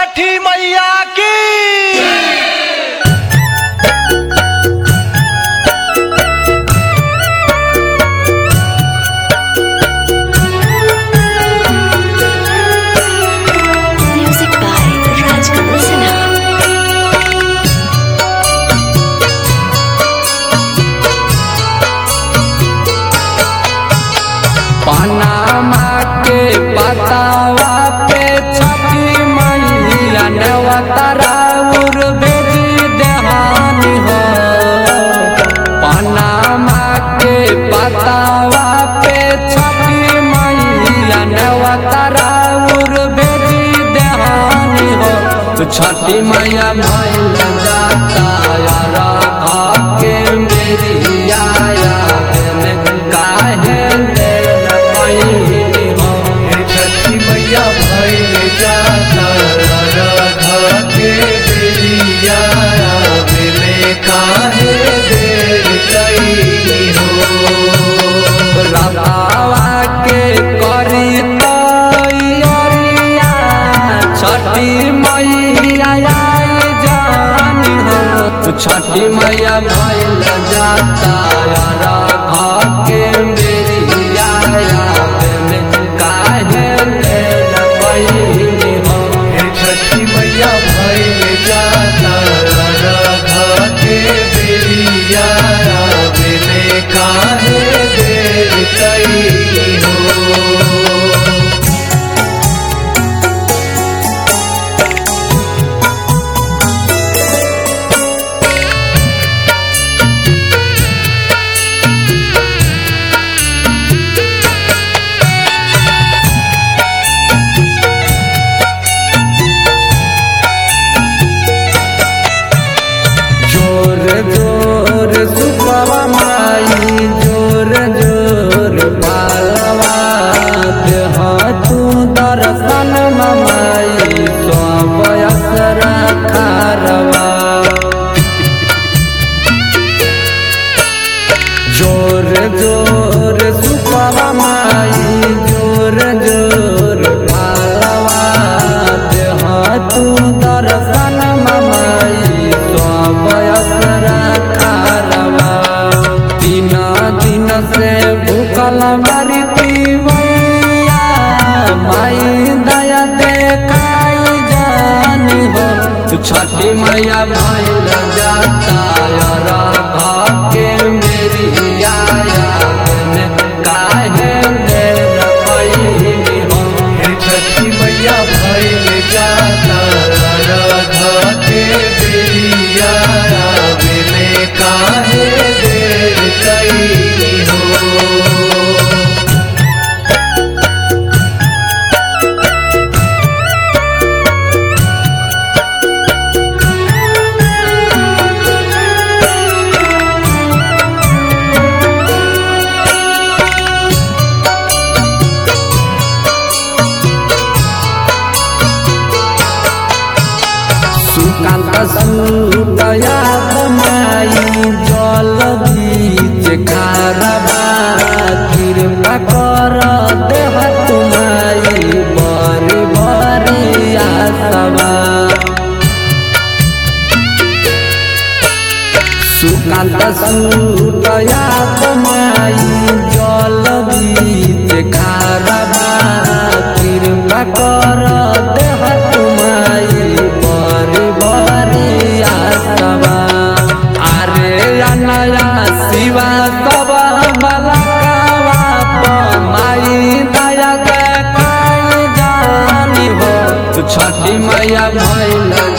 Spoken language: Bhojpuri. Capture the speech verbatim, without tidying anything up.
छठी मैया की। Music by Rajkamal Sinha. Panama के पतावा पे छठी मैया नेवतारा उर भेजी देहानी हो। पनामा के पतावा पे छठी मैया नेवतारा उर भेजी देहानी हो। तो छठी मैया भइल जाता यार आके मेरी आया काहे छठी मैया भइल जाता राधा के बेरिया मिले काहे देर कई हो। राधावा के करी तैयारिया छठी मैया आई जानी हो। छठी मैया भइल जाता राधा के बेरिया छठी मैया भइल जाता राधा के बेरिया मिले काहे देर कई हो। जोर जोर सुपवा माई जोर जोर पालवा देह तू दर्शन माई सब असरा खारवा। जोर जोर सुपवा माई जोर जोर पालवा देह तू दर्शन माई सब असरा खारवा। तीन दिन से भूखल मरती मैया माई दया देखाई जानी हो। छठी मैया भइल जाता राधा के मेरी आया काहे देर कई हो। छठी मैया भइल जाता राधा के बेरिया मिले काहे देर कई हो। सुकांत सुतया माई जल बीच खारबा कृपा कर देह तुमाई बरी बरी आसवा। सुकांत सुतया माई जल बीच खारबा कृपा कर देह तुमाई बरी बरी आसवा। अरे नया शिवा सब मलकावा माई दया देखाई जानी हो। छठी मैया भइल